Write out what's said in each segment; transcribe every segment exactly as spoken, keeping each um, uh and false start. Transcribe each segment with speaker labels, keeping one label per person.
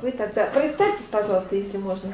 Speaker 1: Вы тогда представьтесь, пожалуйста, если можно.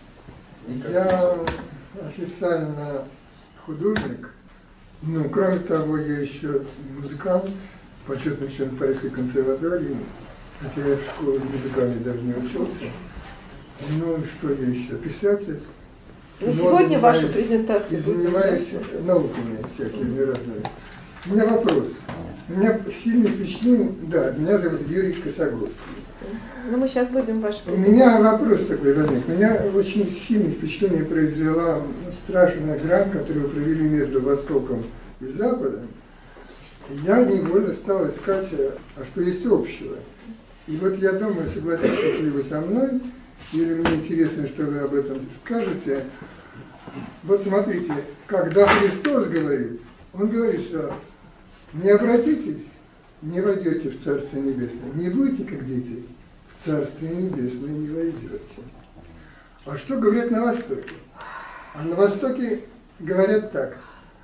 Speaker 2: Я официально художник, но кроме того я еще музыкант, почетный член Парижской консерватории, хотя я в школе музыкальной даже не учился. Ну что я еще? Писатель.
Speaker 1: На сегодня вашу презентацию
Speaker 2: и занимаюсь науками всякими разными. У меня вопрос. У меня сильное впечатление, да, меня зовут Юрий Косогорский.
Speaker 1: Ну, мы сейчас будем ваши
Speaker 2: У меня вопрос такой возник. У меня очень сильное впечатление произвела страшная грань, которую провели между Востоком и Западом. И я невольно стал искать, а что есть общего. И вот я думаю, согласитесь ли вы со мной, или мне интересно, что вы об этом скажете. Вот смотрите, когда Христос говорит, Он говорит, что не обратитесь, не войдете в Царствие Небесное, не будете как дети, в Царствие Небесное не войдете. А что говорят на Востоке? А на Востоке говорят так: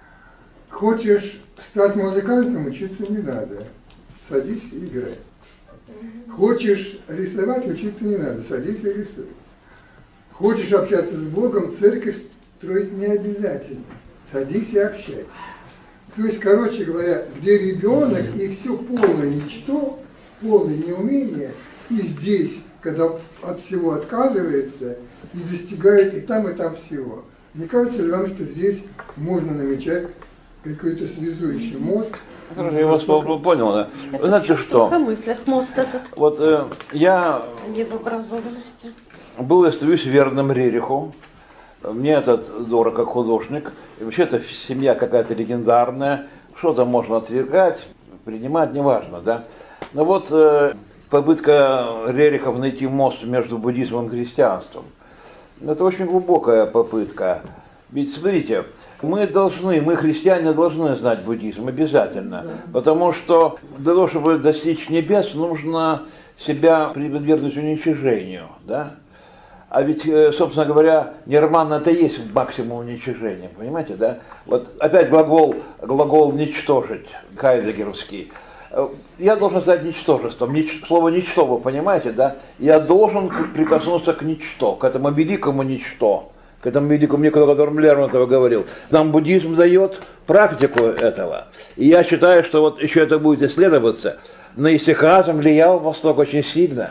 Speaker 2: хочешь стать музыкантом, учиться не надо, садись и играй. Хочешь рисовать, учиться не надо, садись и рисуй. Хочешь общаться с Богом, церковь строить не обязательно, садись и общайся. То есть, короче говоря, где ребенок и все полное ничто, полное неумение, и здесь, когда от всего отказывается, и достигает и там, и там всего. Мне кажется ли вам, что здесь можно намечать какой-то связующий мост?
Speaker 3: Хорошо, я вас понял, да. Вы знаете что?
Speaker 1: В мыслях мост этот.
Speaker 3: Вот э, я
Speaker 1: Необразованности.
Speaker 3: был и остаюсь верным Рериху. Мне этот дорог как художник. И вообще это семья какая-то легендарная. Что-то можно отвергать, принимать, неважно, да. Но вот э, попытка Рерихов найти мост между буддизмом и христианством. Это очень глубокая попытка. Ведь смотрите, мы должны, мы христиане должны знать буддизм обязательно, потому что для того, чтобы достичь небес, нужно себя подвергнуть уничижению, да? А ведь, собственно говоря, нирвана это и есть максимум уничижения, понимаете, да? Вот опять глагол, глагол «ничтожить», хайдеггеровский. Я должен стать ничтожеством. Нич, слово «ничто», вы понимаете, да? Я должен прикоснуться к ничто, к этому великому ничто, к этому великому ничто, о котором Лермонтов говорил. Нам буддизм дает практику этого. И я считаю, что вот еще это будет исследоваться. На исихазм влиял Восток очень сильно.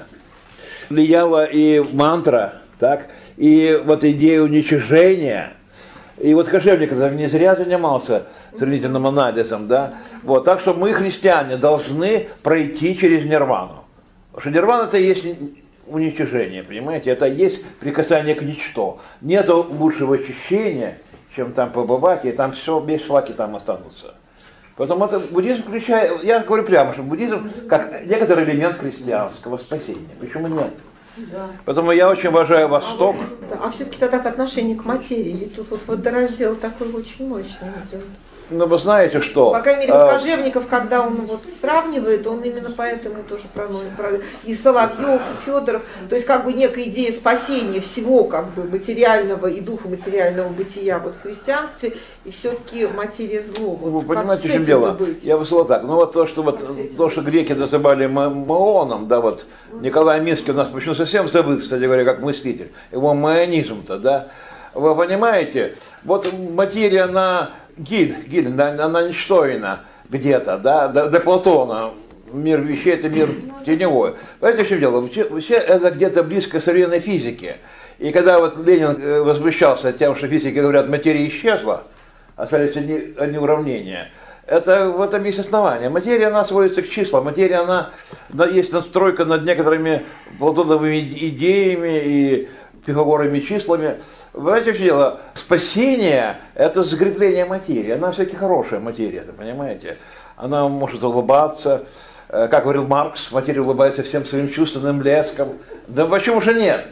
Speaker 3: Влияла и мантра, так, и вот идея уничижения. И вот Кожевников не зря занимался сравнительным анализом, да. Вот, так что мы, христиане, должны пройти через нирвану. Потому что нирвана это и есть уничижение, понимаете, это и есть прикасание к ничто. Нет лучшего очищения, чем там побывать, и там все, без шлаки там останутся. Поэтому это буддизм включает, я говорю прямо, что буддизм как некоторый элемент христианского спасения. Почему нет? Да. Поэтому я очень уважаю Восток.
Speaker 1: А, да, а все-таки тогда к отношению к материи, ведь тут вот водораздел такой очень мощный идет.
Speaker 3: Ну, вы знаете, что...
Speaker 1: По крайней мере, вот Кожевников, когда он вот сравнивает, он именно поэтому тоже проводит. И Соловьев, и Федоров, то есть как бы некая идея спасения всего как бы материального и духа материального бытия вот в христианстве, и все-таки материя зло. Вот,
Speaker 3: вы понимаете, в чем дело? Быть? Я бы сказал так, ну вот то, что, вот, то, что греки называли маоном, да, вот, Николай Минский у нас почему совсем забыл, кстати говоря, как мыслитель, его маонизм-то, да, вы понимаете, вот материя, она... Гиль, гиль, она ничтожна где-то, да, до, до Платона. Мир вещей – это мир теневой. Понимаете, в чем дело? Все это где-то близко к современной физике. И когда вот Ленин возмущался тем, что физики говорят, материя исчезла, остались одни, одни уравнения, это в этом есть основание. Материя, она сводится к числам. Материя, она, есть настройка над некоторыми платоновыми идеями и пифагоровыми числами. Понимаете, что дело? Спасение – это закрепление материи. Она все-таки хорошая материя, понимаете? Она может улыбаться. Как говорил Маркс, материя улыбается всем своим чувственным блеском. Да почему же нет?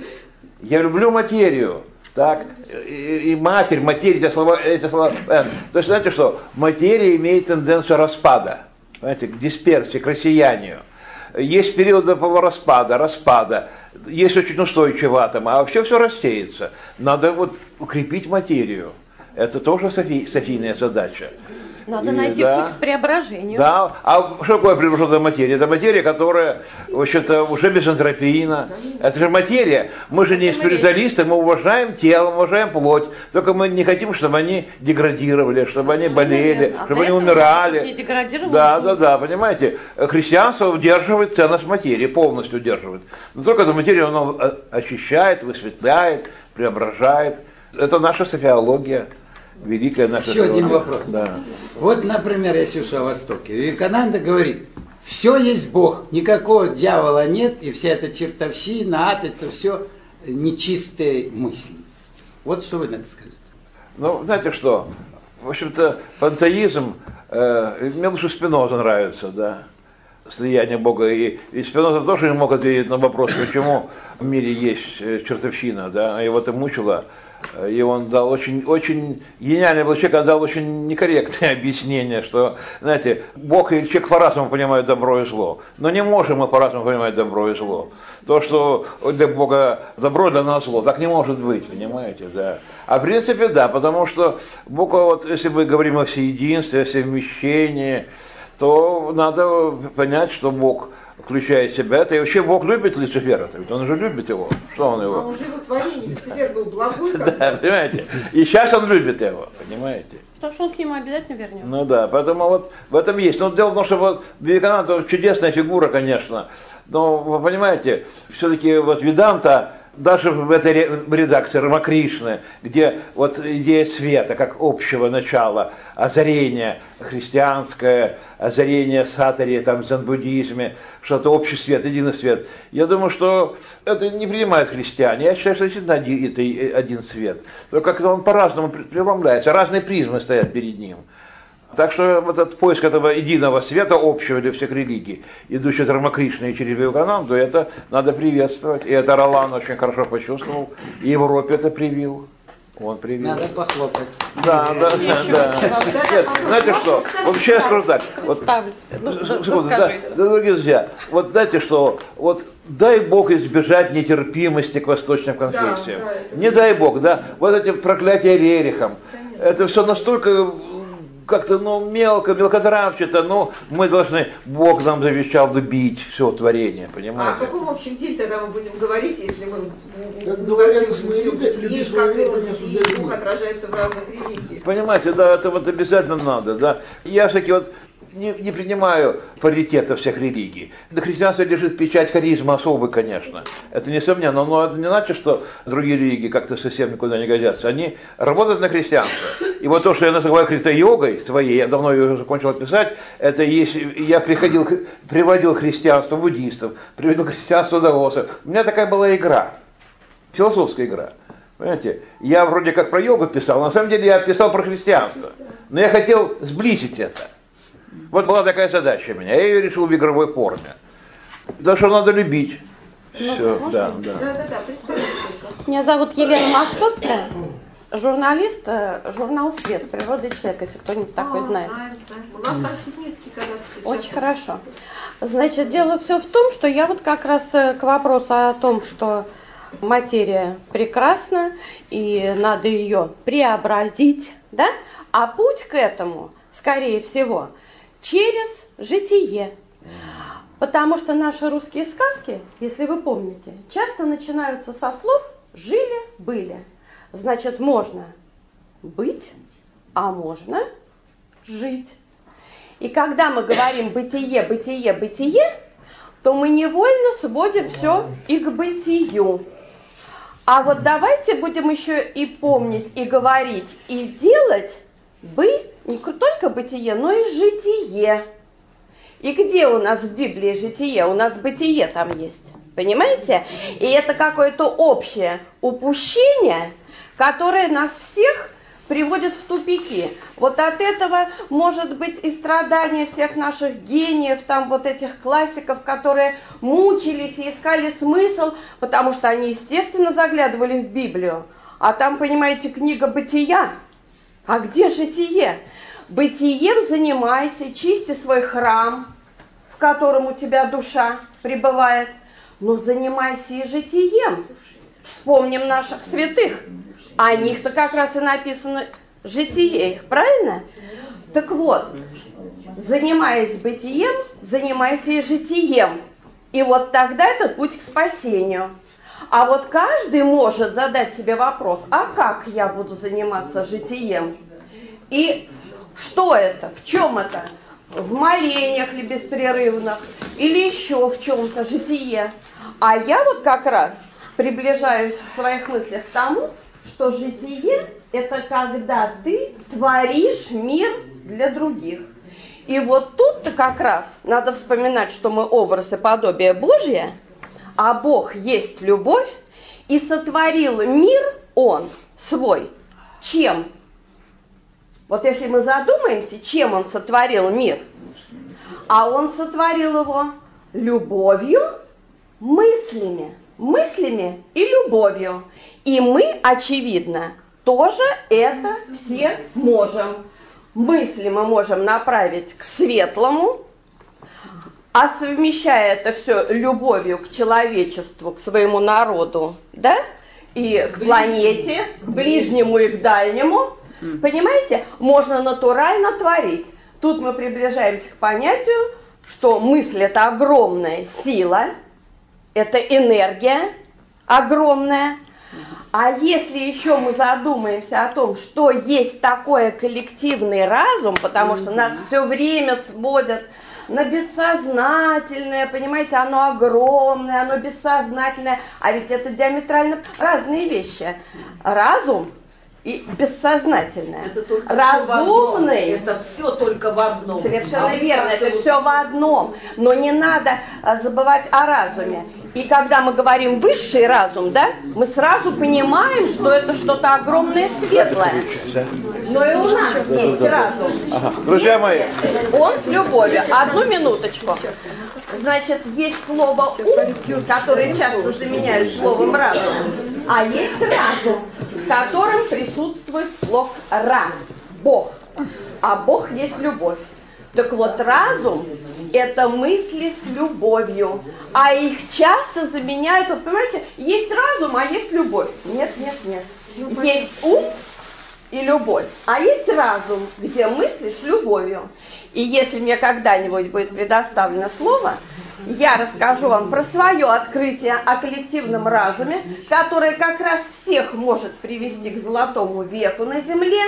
Speaker 3: Я люблю материю. Так? И, и матерь, материя, эти слова, эти слова. То есть, знаете что? Материя имеет тенденцию распада. Понимаете, к дисперсии, к рассеянию. Есть периоды полураспада, распада, есть очень устойчивые атомы, а вообще все рассеется. Надо вот укрепить материю. Это тоже софи, софийная задача.
Speaker 4: Надо
Speaker 3: И,
Speaker 4: найти
Speaker 3: да,
Speaker 4: путь к преображению.
Speaker 3: Да, а что такое преображенная материя? Это материя, которая, в общем-то, уже безэнтропийна. Это же материя. Мы же не спиритуалисты, мы уважаем тело, мы уважаем плоть. Только мы не хотим, чтобы они деградировали, чтобы они болели,
Speaker 4: а
Speaker 3: чтобы они
Speaker 4: этого,
Speaker 3: умирали.
Speaker 4: чтобы не деградировало,
Speaker 3: Да,
Speaker 4: не
Speaker 3: да, да, понимаете, христианство удерживает ценность материи, полностью удерживает. Но только эту материю оно очищает, высветляет, преображает. Это наша софиология. Великая наша
Speaker 5: Еще один
Speaker 3: теория.
Speaker 5: вопрос.
Speaker 3: Да.
Speaker 5: Вот, например, если уж о Востоке. Вивекананда говорит, все есть Бог, никакого дьявола нет, и вся эта чертовщина, ад, это все нечистые мысли. Вот что вы на это скажете?
Speaker 3: Ну, знаете что, в общем-то, пантеизм, э, мне лучше Спиноза нравится, да, слияние Бога. И, и Спиноза тоже не мог ответить на вопрос, почему в мире есть чертовщина, да, его это мучило. И он дал очень, очень гениальный был человек, он дал очень некорректное объяснение, что, знаете, Бог и человек по-разному понимает добро и зло, но не можем мы по-разному понимать добро и зло. То, что для Бога добро, для нас зло, так не может быть, понимаете, да. А в принципе, да, потому что Бог, вот, если мы говорим о всеединстве, о совмещении, то надо понять, что Бог включает в себя это. И вообще Бог любит Люцифера, ведь он же любит его. Что он его?
Speaker 1: А он же его творение, Люцифер был благой.
Speaker 3: Да, понимаете? И сейчас он любит его, понимаете?
Speaker 4: Потому что он к нему обязательно вернется.
Speaker 3: Ну да, поэтому вот в этом есть. Но дело в том, что вот Вивекананда чудесная фигура, конечно. Но вы понимаете, все-таки вот Веданта, даже в этой редакции Рамакришны, где вот идея света как общего начала, озарение христианское, озарение сатари, там, в дзен-буддизме, что-то общий свет, единый свет. Я думаю, что это не принимают христиане. Я считаю, что действительно один, это один свет. Только как-то он по-разному преломляется, разные призмы стоят перед ним. Так что вот этот поиск этого единого света, общего для всех религий, идущий от Рамакришны и через Вивекананду, это надо приветствовать. И это Ролан очень хорошо почувствовал. И Европе это привил. Он привил.
Speaker 5: Надо похлопать.
Speaker 3: Да, да, да, да. Нет, знаете что, вообще я скажу так. Вот, секунду, да, дорогие друзья, вот знаете что, вот дай Бог избежать нетерпимости к восточным конфессиям. Да, да, не дай Бог, да. Вот эти проклятия Рерихом. Это все настолько как-то, ну, мелко, мелкотравчато, но мы должны, Бог нам завещал любить все творение, понимаете?
Speaker 1: А о каком общем деле тогда мы будем говорить, если мы
Speaker 2: Как
Speaker 1: не
Speaker 2: говорили,
Speaker 1: возьмем все бытие, как это бытие и Бог отражается в разных религиях?
Speaker 3: Понимаете, да, это вот обязательно надо, да. Я все-таки вот не, не принимаю паритета всех религий. На христианстве лежит печать харизма особый, конечно. Это несомненно, но это не значит, что другие религии как-то совсем никуда не годятся. Они работают на христианство. И вот то, что я называю христо-йогой своей, я давно ее закончил писать, это есть, я приходил, приводил христианство буддистов, приводил христианство даосов. У меня такая была игра, философская игра. Понимаете, я вроде как про йогу писал, на самом деле я писал про христианство. Но я хотел сблизить это. Вот была такая задача у меня, я ее решил в игровой форме. Потому что надо любить.
Speaker 4: Ну,
Speaker 3: все,
Speaker 4: можно?
Speaker 3: да, да.
Speaker 1: Да, да, да, представьте только.
Speaker 4: Меня зовут Елена Московская, журналист, э, журнал «Свет. Природа и человек», если кто-нибудь такой
Speaker 1: А,
Speaker 4: знает.
Speaker 1: знаем, знаем. У нас там Ситницкий когда-то печатал.
Speaker 4: Очень хорошо. Значит, дело все в том, что я вот как раз э, к вопросу о том, что материя прекрасна и надо ее преобразить, да? А путь к этому, скорее всего, через житие. Потому что наши русские сказки, если вы помните, часто начинаются со слов «жили-были». Значит, можно быть, а можно жить. И когда мы говорим «бытие, бытие, бытие», то мы невольно сводим все и к бытию. А вот давайте будем еще и помнить, и говорить, и делать бы не только бытие, но и житие. И где у нас в Библии житие? У нас бытие там есть. Понимаете? И это какое-то общее упущение, которое нас всех приводит в тупики. Вот от этого может быть и страдания всех наших гениев, там вот этих классиков, которые мучились и искали смысл, потому что они, естественно, заглядывали в Библию. А там, понимаете, книга «Бытия». А где житие? Бытием занимайся, чисти свой храм, в котором у тебя душа пребывает. Но занимайся и житием. Вспомним наших святых. О них-то как раз и написано житие их, правильно? Так вот, занимаясь бытием, занимайся и житием. И вот тогда это путь к спасению. А вот каждый может задать себе вопрос, а как я буду заниматься житием? И что это? В чем это? В молениях ли беспрерывных? Или еще в чем-то житие? А я вот как раз приближаюсь в своих мыслях к тому, что житие – это когда ты творишь мир для других. И вот тут-то как раз надо вспоминать, что мы образ и подобие Божье, а Бог есть любовь, и сотворил мир Он свой. Чем? Вот если мы задумаемся, чем Он сотворил мир, а Он сотворил его любовью, мыслями, мыслями и любовью. И мы, очевидно, тоже это все можем. Мысли мы можем направить к светлому, а совмещая это все любовью к человечеству, к своему народу, да, и к планете, к ближнему и к дальнему, понимаете, можно натурально творить. Тут мы приближаемся к понятию, что мысль – это огромная сила, это энергия огромная. А если еще мы задумаемся о том, что есть такое коллективный разум, потому что нас все время сводят на бессознательное, понимаете, оно огромное, оно бессознательное, а ведь это диаметрально разные вещи. Разум и бессознательное.
Speaker 6: Это только
Speaker 4: разумный.
Speaker 6: Это все только в одном.
Speaker 4: Совершенно верно, это все в одном. Но не надо забывать о разуме. И когда мы говорим высший разум, да, мы сразу понимаем, что это что-то огромное, светлое. Но и у нас есть разум.
Speaker 3: Ага. Друзья мои.
Speaker 4: Он с любовью. Одну минуточку. Значит, есть слово «ум», которое часто заменяют словом «разум», а есть разум, в котором присутствует слово «ра» – Бог. А Бог есть любовь. Так вот, разум – это мысли с любовью, а их часто заменяют, вот понимаете, есть разум, а есть любовь. Нет, нет, нет. Есть ум и любовь, а есть разум, где мысли с любовью. И если мне когда-нибудь будет предоставлено слово, я расскажу вам про свое открытие о коллективном разуме, которое как раз всех может привести к золотому веку на Земле.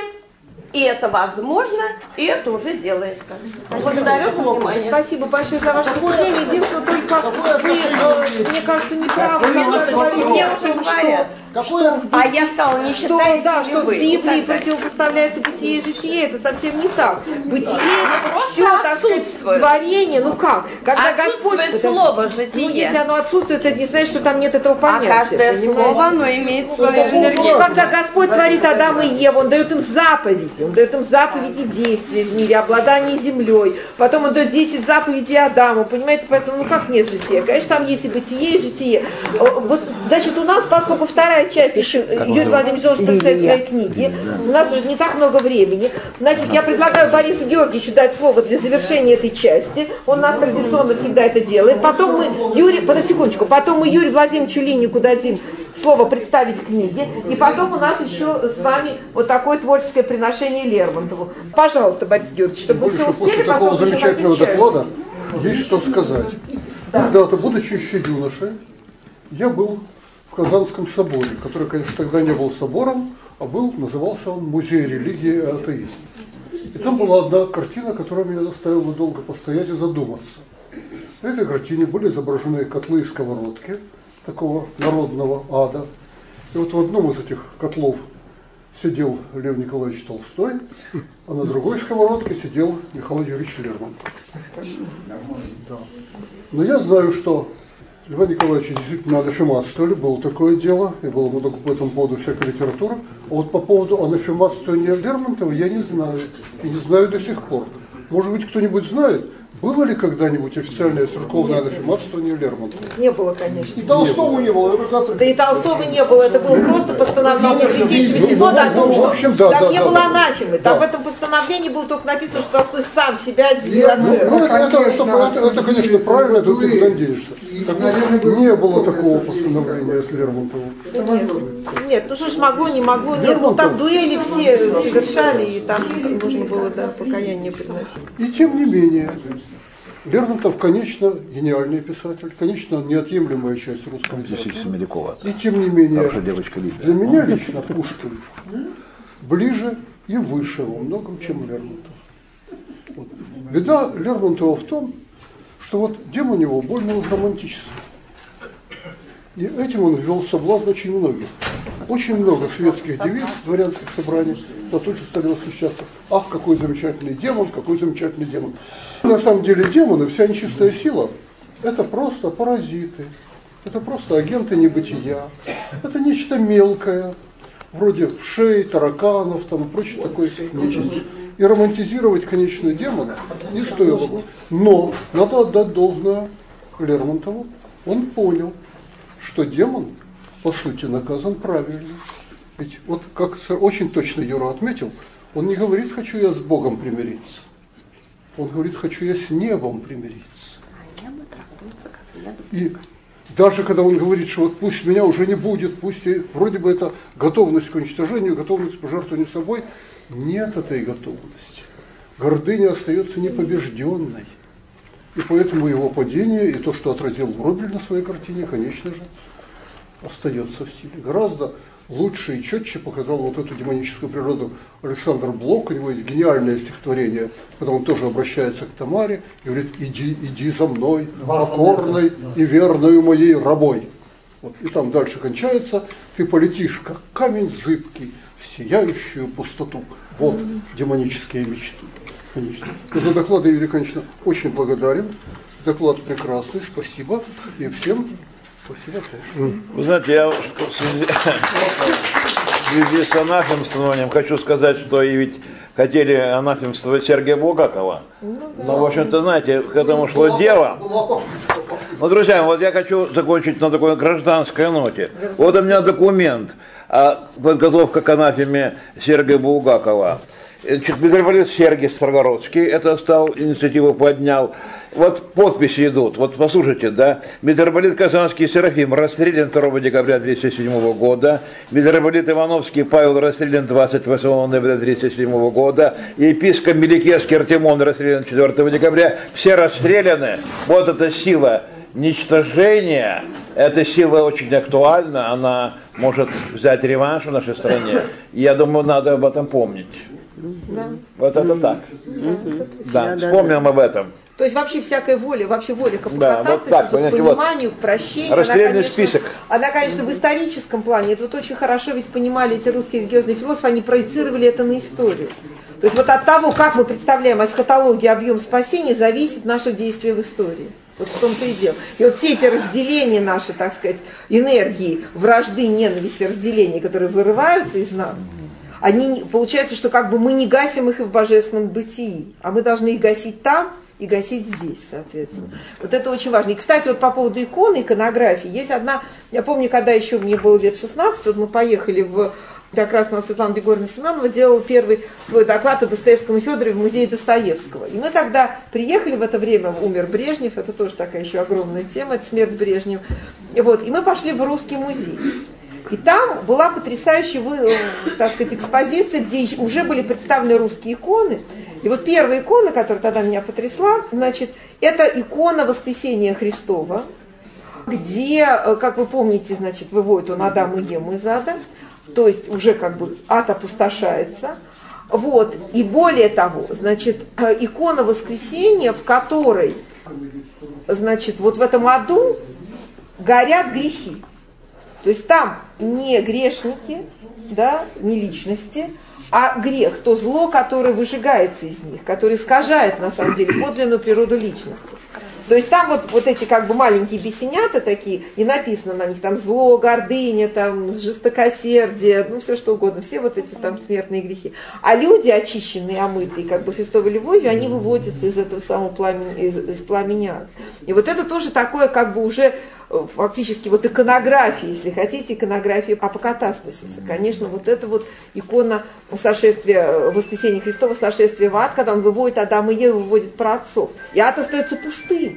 Speaker 4: И это возможно, и это уже делается. Благодарю за внимание.
Speaker 1: Спасибо большое за ваше выступление. Единственное, только вы, э, мне кажется, неправы.
Speaker 4: Мне уже говорят. Что, а я сказала, не
Speaker 1: что,
Speaker 4: считаете
Speaker 1: да,
Speaker 4: ли
Speaker 1: что
Speaker 4: вы?
Speaker 1: в Библии противопоставляется бытие и житие, это совсем не так. Бытие это все, так сказать, творение, ну как? Когда Господь,
Speaker 4: слово житие.
Speaker 1: Ну, если оно отсутствует, это не значит, что там нет этого понятия.
Speaker 4: А каждое
Speaker 1: понимаете?
Speaker 4: слово, оно имеет свою энергию.
Speaker 1: Когда Господь творит Адама и Еву, Он дает им заповеди, Он дает им заповеди действий в мире, обладание землей, потом Он дает десять заповедей Адаму, понимаете, поэтому, ну как нет жития? Конечно, там есть и бытие, и житие. Вот, значит, у нас, поскольку вторая часть, еще Юрий Владимирович должен представить свои книги, у нас уже не так много времени, значит, я предлагаю Борису Георгиевичу дать слово для завершения этой части, он у нас традиционно всегда это делает, потом мы, Юрий, подожди секундочку, потом мы Юрию Владимировичу Линнику дадим слово представить книги, и потом у нас еще с вами вот такое творческое приношение Лермонтову. Пожалуйста, Борис Георгиевич, чтобы мы все успели,
Speaker 7: после такого замечательного доклада есть что сказать. Да. Когда-то, будучи еще юношей, я был в Казанском соборе, который, конечно, тогда не был собором, а был, назывался он «Музей религии и атеизма». И там была одна картина, которая меня заставила долго постоять и задуматься. На этой картине были изображены котлы и сковородки такого народного ада. И вот в одном из этих котлов сидел Лев Николаевич Толстой, а на другой сковородке сидел Михаил Юрьевич Лермонтов. Да. Но я знаю, что Льва Николаевича действительно анафематствовали, было такое дело, и было много по этому поводу всякой литературы. А вот по поводу анафематствования Лермонтова я не знаю, и не знаю до сих пор. Может быть, кто-нибудь знает? Было ли когда-нибудь официальное церковное анафематствование Лермонтова?
Speaker 1: Не было, конечно.
Speaker 7: И Толстого не было. Это,
Speaker 1: да и Толстого не было, это было просто постановление Святейшего Синода о том,
Speaker 7: в
Speaker 1: что
Speaker 7: общем, да,
Speaker 1: там
Speaker 7: да,
Speaker 1: не
Speaker 7: да,
Speaker 1: было
Speaker 7: да,
Speaker 1: анафемы.
Speaker 7: да.
Speaker 1: Там в этом постановлении было только написано, что Толстой сам себя отделил от
Speaker 7: Ну,
Speaker 1: церкви.
Speaker 7: это, это, это, это, конечно, правильно, это ты куда денешься. Не было такого постановления с Лермонтовым.
Speaker 1: Нет, нет, ну что ж, могло, не могло, нет. Ну там дуэли все совершали, и там нужно было, да, покаяние приносить.
Speaker 7: И тем не менее, Лермонтов, конечно, гениальный писатель, конечно, неотъемлемая часть русского литературы. И тем не менее, для меня лично Пушкин ближе и выше во многом, чем Лермонтов. Вот. Беда Лермонтова в том, что вот дем у него больно уж романтический. И этим он ввел в соблазн очень многих. Очень много светских девиц в дворянских собраниях на тут же стали восхищаться. Ах, какой замечательный демон, какой замечательный демон. На самом деле демоны, вся нечистая сила, это просто паразиты, это просто агенты небытия, это нечто мелкое, вроде вшей, тараканов там, и прочей такой нечисти. И романтизировать, конечно, демона не стоило бы. Но надо отдать должное Лермонтову. Он понял, что демон, по сути, наказан правильно. Ведь вот как очень точно Юра отметил, он не говорит «хочу я с Богом примириться». Он говорит «хочу я с небом примириться». И даже когда он говорит, что вот пусть меня уже не будет, пусть и, вроде бы это готовность к уничтожению, готовность к пожертвованию собой, нет этой готовности. Гордыня остается непобежденной. И поэтому его падение и то, что отразил Врубель на своей картине, конечно же, остается в стиле. Гораздо лучше и четче показал вот эту демоническую природу Александр Блок. У него есть гениальное стихотворение, когда он тоже обращается к Тамаре и говорит: иди, иди за мной, покорной и верною моей рабой. Вот. И там дальше кончается: ты полетишь, как камень зыбкий, в сияющую пустоту. Вот демонические мечты. Конечно. Но за доклад я, Юрий, конечно, очень благодарен. Доклад прекрасный, спасибо. И всем спасибо тоже.
Speaker 3: Вы знаете, я в связи, в связи с анафемствованием хочу сказать, что и ведь хотели анафемствовать Сергея Булгакова. Но, в общем-то, знаете, к этому шло дело. Ну, друзья, вот я хочу закончить на такой гражданской ноте. Вот у меня документ о подготовке к анафеме Сергея Булгакова. Митрополит Сергий Строгородский это стал, инициативу поднял. Вот подписи идут, вот послушайте, да. Митрополит Казанский Серафим расстрелян второго декабря тысяча девятьсот тридцать седьмого года. Митрополит Ивановский Павел расстрелян двадцать восьмого ноября тысяча девятьсот тридцать седьмого года. Епископ Меликесский Артемон расстрелян четвёртого декабря. Все расстреляны. Вот эта сила ничтожения, эта сила очень актуальна, она может взять реванш в нашей стране. И я думаю, надо об этом помнить.
Speaker 1: Да.
Speaker 3: Вот это так.
Speaker 1: Да,
Speaker 3: Да,
Speaker 1: да,
Speaker 3: вспомним
Speaker 1: да.
Speaker 3: об этом.
Speaker 1: То есть вообще всякая воля, вообще воля к
Speaker 3: Да, вот так,
Speaker 1: к
Speaker 3: понимаете,
Speaker 1: пониманию,
Speaker 3: вот
Speaker 1: к прощению.
Speaker 3: расстрельный
Speaker 1: она, конечно,
Speaker 3: список.
Speaker 1: Она, конечно, в историческом плане, это вот очень хорошо ведь понимали эти русские религиозные философы, они проецировали это на историю. То есть вот от того, как мы представляем эсхатологию, объем спасения, зависит наше действие в истории. Вот в том-то и дело. И вот все эти разделения наши, так сказать, энергии, вражды, ненависти, разделения, которые вырываются из нас, они, получается, что как бы мы не гасим их и в божественном бытии, а мы должны их гасить там и гасить здесь, соответственно. Вот это очень важно. И, кстати, вот по поводу иконы, иконографии, есть одна, я помню, когда еще мне было лет шестнадцать, вот мы поехали в, как раз у нас Светлана Егоровна Семенова делала первый свой доклад об Достоевском и Федорове в музее Достоевского. И мы тогда приехали, в это время умер Брежнев, это тоже такая еще огромная тема, это смерть Брежнева. И, вот, и мы пошли в Русский музей. И там была потрясающая, так сказать, экспозиция, где уже были представлены русские иконы. И вот первая икона, которая тогда меня потрясла, значит, это икона Воскресения Христова, где, как вы помните, значит, выводит он Адам и Еву из ада, то есть уже как бы ад опустошается. Вот. И более того, значит, икона Воскресения, в которой, значит, вот в этом аду горят грехи. То есть там не грешники, да, не личности, а грех, то зло, которое выжигается из них, которое искажает, на самом деле, подлинную природу личности. То есть там вот, вот эти как бы маленькие бесенята такие, и написано на них там зло, гордыня, там жестокосердие, ну все что угодно, все вот эти там смертные грехи. А люди, очищенные, омытые, как бы Христовой любовью, они выводятся из этого самого пламени, из, из пламени ада. И вот это тоже такое как бы уже фактически вот иконография, если хотите, иконография апокатастасиса. Конечно, вот это вот икона сошествия, воскресения Христова, сошествия в ад, когда он выводит Адама и Еву, выводит праотцов. И ад остается пустым.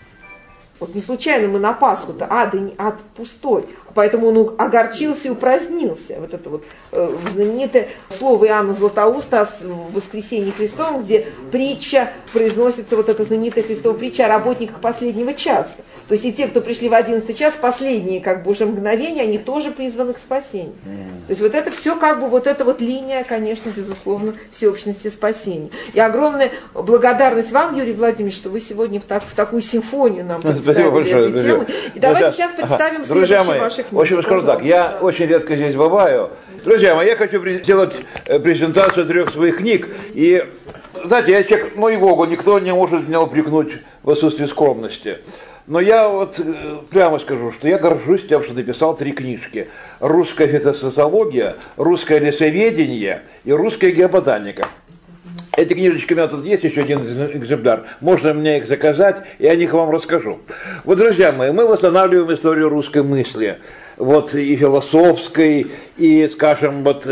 Speaker 1: Вот не случайно мы на Пасху-то, ад, ад пустой, поэтому он огорчился и упразднился. Вот это вот э, знаменитое слово Иоанна Златоуста о воскресении Христовом, где притча, произносится вот эта знаменитая Христова притча о работниках последнего часа. То есть и те, кто пришли в одиннадцатый час, последние как бы уже мгновения, они тоже призваны к спасению. То есть вот это все как бы, вот эта вот линия, конечно, безусловно, всеобщности спасения. И огромная благодарность вам, Юрий Владимирович, что вы сегодня в, так, в такую симфонию нам представили этой темы. И давайте сейчас представим ага. следующие ваши книги.
Speaker 3: В общем, скажу так, я очень редко здесь бываю. Друзья мои, я хочу сделать презентацию трех своих книг. И, знаете, я человек, ну и Богу, никто не может меня упрекнуть в отсутствии скромности. Но я вот прямо скажу, что я горжусь тем, что написал три книжки. «Русская фитосоциология», «Русское лесоведение» и «Русская геоботаника». Эти книжечки у меня тут есть, еще один экземпляр. Можно мне их заказать, и о них вам расскажу. Вот, друзья мои, мы восстанавливаем историю русской мысли. Вот и философской, и, скажем, вот,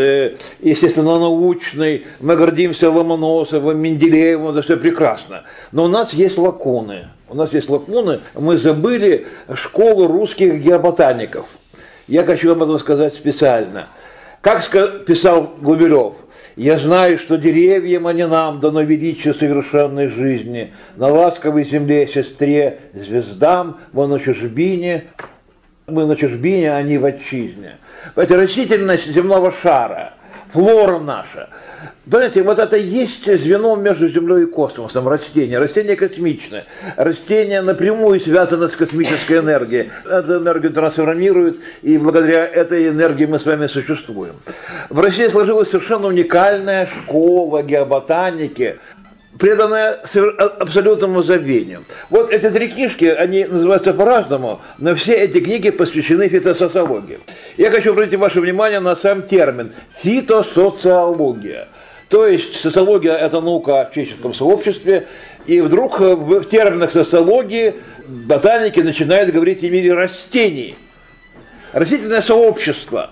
Speaker 3: естественно-научной. Мы гордимся Ломоносовым, Менделеевым, это все прекрасно. Но у нас есть лакуны. У нас есть лакуны. Мы забыли школу русских геоботаников. Я хочу об этом сказать специально. Как писал Гумилев: «Я знаю, что деревьям, а не нам, дано величие совершенной жизни, на ласковой земле сестре звездам, мы на чужбине, мы на чужбине, а не в отчизне». Это растительность земного шара, флора наша. Понимаете, вот это есть звено между Землей и космосом, растение. Растение космичное. Растение напрямую связано с космической энергией. Эту энергию трансформирует, и благодаря этой энергии мы с вами существуем. В России сложилась совершенно уникальная школа геоботаники, преданная абсолютному забвению. Вот эти три книжки, они называются по-разному, но все эти книги посвящены фитосоциологии. Я хочу обратить ваше внимание на сам термин фитосоциология. То есть социология – это наука о человеческом сообществе, и вдруг в терминах социологии ботаники начинают говорить о мире растений. Растительное сообщество.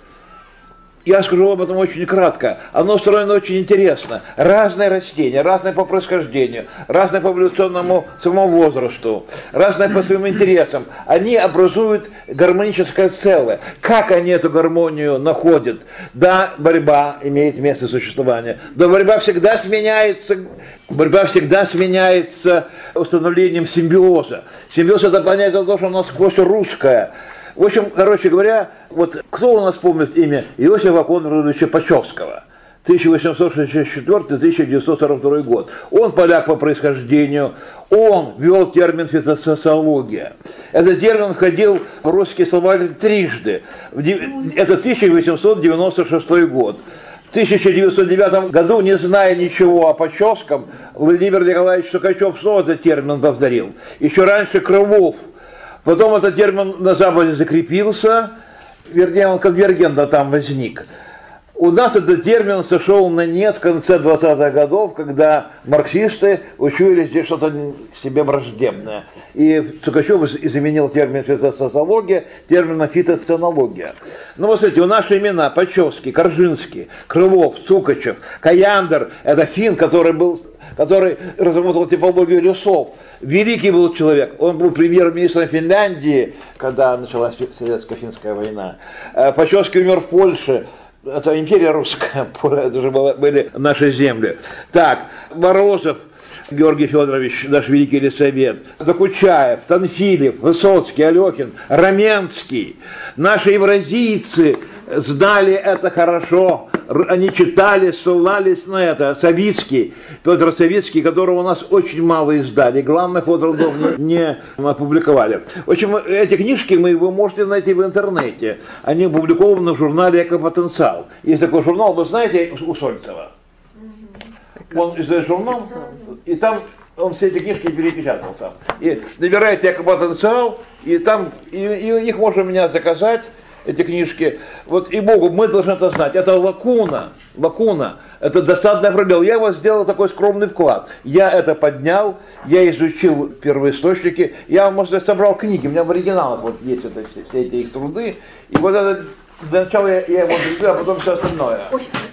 Speaker 3: Я скажу об этом очень кратко. Оно устроено очень интересно. Разные растения, разные по происхождению, разные по эволюционному самому возрасту, разные по своим интересам. Они образуют гармоническое целое. Как они эту гармонию находят? Да, борьба имеет место существования. Да, борьба всегда сменяется, борьба всегда сменяется установлением симбиоза. Симбиоз – это понятие тоже у нас насквозь русское. В общем, короче говоря, вот кто у нас помнит имя Иосифа Конрадовича Пачевского? тысяча восемьсот шестьдесят четвёртый — тысяча девятьсот сорок второй год. Он поляк по происхождению, он ввел термин фитосоциология. Этот термин входил в русский словарь трижды. Это тысяча восемьсот девяносто шестой год. В тысяча девятьсот девятом году, не зная ничего о Пачевском, Владимир Николаевич Сукачев снова этот термин повторил. Еще раньше Крылов. Потом этот термин на Западе закрепился, вернее, он конвергентно там возник. У нас этот термин сошел на нет в конце двадцатых годов, когда марксисты учуяли здесь что-то себе враждебное. И Сукачев изменил термин фитосоциология термином фитоценология. Ну, вот смотрите, у нас имена: Пачевский, Коржинский, Крылов, Сукачев, Каяндер, это финн, который был, который разработал типологию лесов. Великий был человек, он был премьер-министром Финляндии, когда началась советско-финская война. Пачевский умер в Польше. Это империя русская, это же были наши земли. Так, Морозов Георгий Федорович, наш великий лесовед, Докучаев, Танфилев, Высоцкий, Алехин, Раменский. Наши евразийцы знали это хорошо, они читали, ссылались на это. Савицкий, Петр Савицкий, которого у нас очень мало издали, главных его трудов не, не опубликовали. В общем, эти книжки мы, вы можете найти в интернете. Они опубликованы в журнале «Экопотенциал». Есть такой журнал, вы знаете, у Сольцева. Он издает журнал, и там он все эти книжки перепечатал там. И набирает якобы потенциал, и там, и, и их можно у меня заказать, эти книжки. Вот и Богу, мы должны это знать. Это лакуна, лакуна, это досадный пробел. Я вот сделал такой скромный вклад. Я это поднял, я изучил первоисточники, я, может, собрал книги, у меня в оригиналах вот есть это, все, все эти их труды. И вот это, для начала я, я его изучил, а потом все остальное.
Speaker 1: Ой,